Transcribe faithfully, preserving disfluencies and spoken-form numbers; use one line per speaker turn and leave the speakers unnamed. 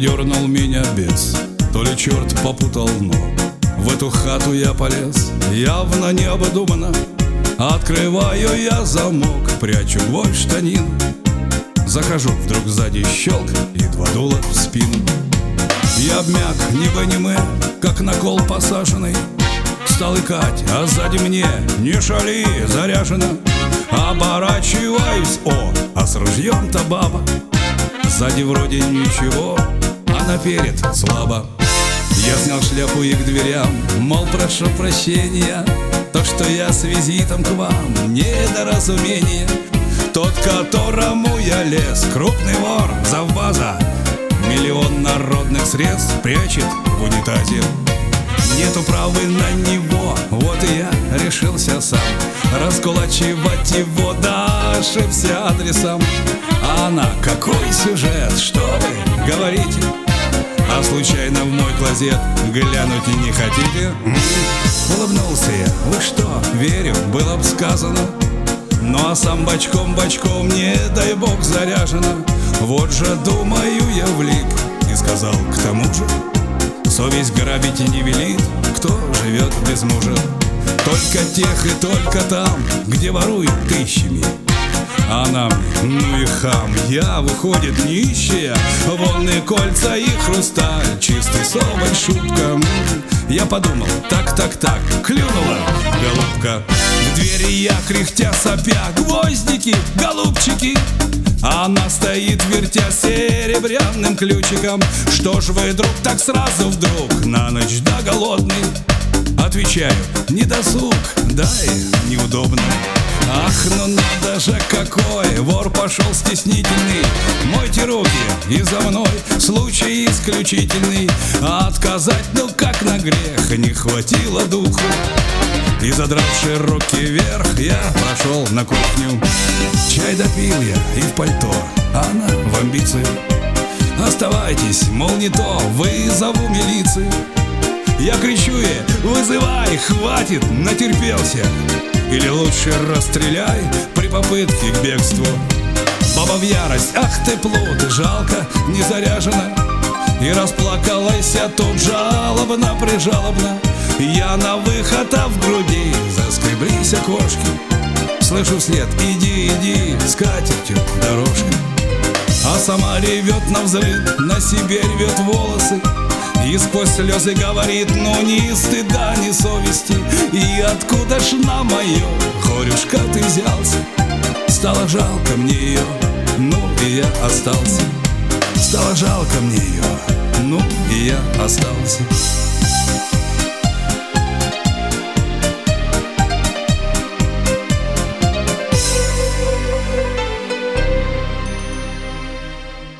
Передернул меня бес, то ли черт попутал ног. В эту хату я полез, явно необдуманно. Открываю я замок, прячу гвоздь в штанин. Захожу, вдруг сзади щелк и два дула в спину. Я обмяк, небо-неме, как на кол посаженный. Стал икать, а сзади мне: не шали, заряжено. Оборачиваюсь, о, а с ружьем-то баба. Сзади вроде ничего, а наперед слабо. Я снял шляпу и к дверям, мол, прошу прощения, то, что я с визитом к вам, недоразумение. Тот, которому я лез, крупный вор, завбаза, миллион народных средств прячет в унитазе. Нету правы на него, вот и я решился сам раскулачивать его, да ошибся адресом. А она: какой сюжет, что вы говорите? А случайно в мой клозет глянуть не хотите? М-м-м. Улыбнулся я: вы что, верю, было б сказано. Ну а сам бочком-бочком, не дай бог, заряжено. Вот же, думаю, я влип и сказал: к тому же совесть грабить и не велит, кто живет без мужа. Только тех и только там, где воруют тысячами. А нам, ну и хам, я, выходит, нищая. Волны, кольца и хрусталь, чистый соболь, шутка. Я подумал: так-так-так, клюнула голубка. В двери я, кряхтя сопя: гвоздики, голубчики. А она стоит, вертя серебряным ключиком. Что ж вы, друг, так сразу вдруг, на ночь да голодный? Отвечаю: не досуг, да и неудобно. Ах, ну надо же какой, вор пошел стеснительный. Мойте руки, и за мной случай исключительный. А отказать, ну как на грех, не хватило духу. И, задравши руки вверх, я прошел на кухню. Чай допил я и в пальто, а она в амбицию. Оставайтесь, мол, не то, вызову милицию. Я кричу ей: вызывай, хватит, натерпелся. Или лучше расстреляй при попытке к бегству. Баба в ярость: ах ты плут, жалко, не заряжена. И расплакалась тут жалобно, прижалобно. Я на выход, а в груди заскреблись окошки. Слышу вслед: иди, иди, с катертью дорожка. А сама ревет навзрыд, на себе рвет волосы. И сквозь слезы говорит: ну ни стыда, ни совести. И откуда ж на мое горюшка ты взялся? Стало жалко мне ее, ну и я остался. Стало жалко мне ее, ну и я остался.